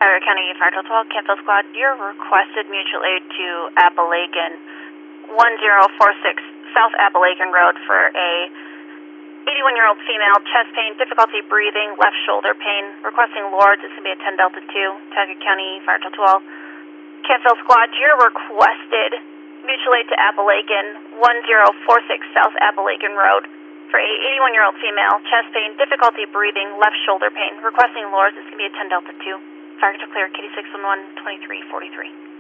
Tyler County Fire 12, Canfield Squad, you're requested mutual aid to Appalachian 1046 South Appalachian Road for a 81-year-old female, chest pain, difficulty breathing, left shoulder pain, requesting Lords. It's going to be a 10 Delta 2, Tyler County Fire 12. Canfield Squad, you're requested mutual aid to Appalachian 1046 South Appalachian Road for a 81-year-old female, chest pain, difficulty breathing, left shoulder pain, requesting Lords. It's going to be a 10 Delta 2. Fire to clear, Kitty 611, 2343.